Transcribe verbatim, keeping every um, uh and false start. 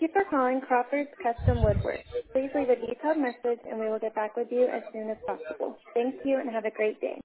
you for calling Crawford's Custom Woodwork. Please leave a detailed message and we will get back with you as soon as possible. Thank you and have a great day.